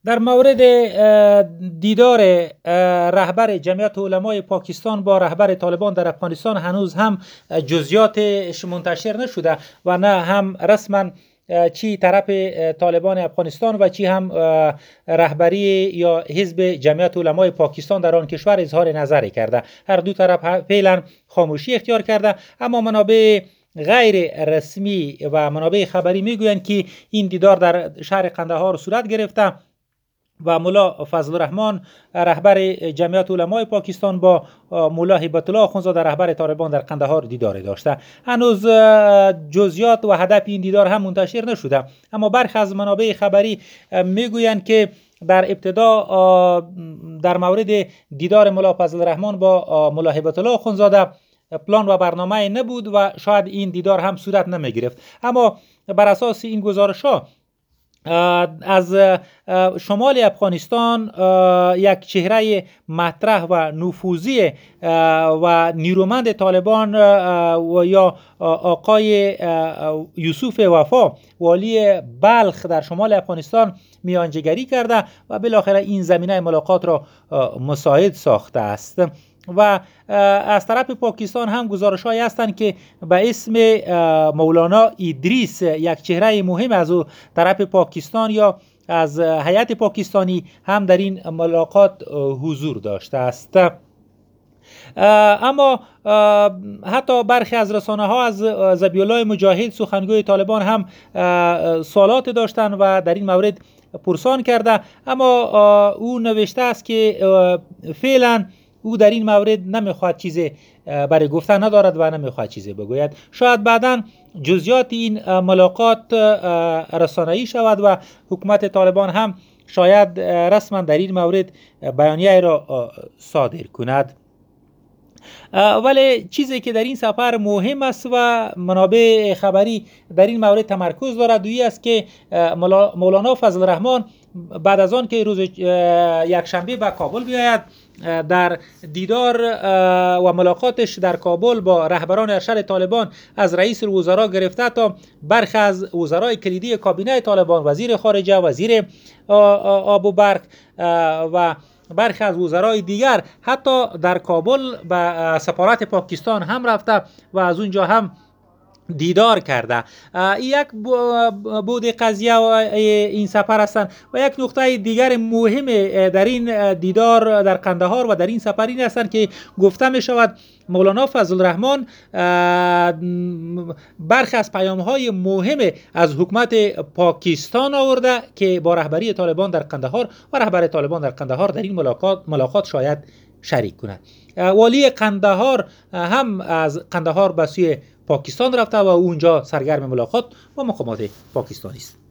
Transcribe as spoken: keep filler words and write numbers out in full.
در مورد دیدار رهبر جمعیت علمای پاکستان با رهبر طالبان در افغانستان هنوز هم جزئیاتش منتشر نشده و نه هم رسما چی طرف طالبان افغانستان و چی هم رهبری یا حزب جمعیت علمای پاکستان در آن کشور اظهار نظری کرده. هر دو طرف فعلا خاموشی اختیار کرده، اما منابع غیر رسمی و منابع خبری میگویند که این دیدار در شهر قندهار صورت گرفته و مولا فضل الرحمن رهبر جمعیت علمای پاکستان با مولا هیبت الله اخونزاده رهبر طالبان در قندهار دیدار داشته. هنوز جزئیات و هدف این دیدار هم منتشر نشده، اما برخی از منابع خبری میگویند که در ابتدا در مورد دیدار مولا فضل الرحمن با مولا هیبت الله اخونزاده پلان و برنامه نبود و شاید این دیدار هم صورت نمی گرفت. اما بر اساس این گزارش ها از شمال افغانستان یک چهره مطرح و نفوذی و نیرومند طالبان و یا آقای یوسف وفا والی بلخ در شمال افغانستان میانجیگری کرده و بالاخره این زمینه ملاقات را مساعد ساخته است. و از طرف پاکستان هم گزارش هایی هستند که به اسم مولانا ادریس، یک چهره مهم از او طرف پاکستان یا از هیئت پاکستانی، هم در این ملاقات حضور داشته است. اما حتی برخی از رسانه ها از ذبیح الله مجاهد سخنگوی طالبان هم سوالات داشتند و در این مورد پرسان کرده، اما او نوشته است که فعلا او در این مورد نمیخواد چیزی برای گفتن ندارد و نمیخواد چیزی بگوید. شاید بعداً جزئیات این ملاقات رسانه‌ای شود و حکومت طالبان هم شاید رسما در این مورد بیانیه را صادر کند. ولی چیزی که در این سفر مهم است و منابع خبری در این مورد تمرکز دارد دویی است که مولانا فضل الرحمن بعد از آن که روز یک شنبه به کابل بیاید، در دیدار و ملاقاتش در کابل با رهبران ارشد طالبان از رئیس الوزراء گرفته تا برخی از وزرای کلیدی کابینه طالبان، وزیر خارجه، وزیر آب و برق و برخی از وزرای دیگر، حتی در کابل به سفارت پاکستان هم رفته و از اونجا هم دیدار کرده. یک بود قضیه و این سفر هستند. و یک نقطه دیگر مهم در این دیدار در قندهار و در این سفر این هستند که گفته می شود مولانا فضل الرحمن برخی از پیام های مهم از حکومت پاکستان آورده که با رهبری طالبان در قندهار و رهبر طالبان در قندهار در این ملاقات ملاقات شاید شریک کند. والی قندهار هم از قندهار به سوی پاکستان رفته و اونجا سرگرم ملاقات با مقامات پاکستانی است.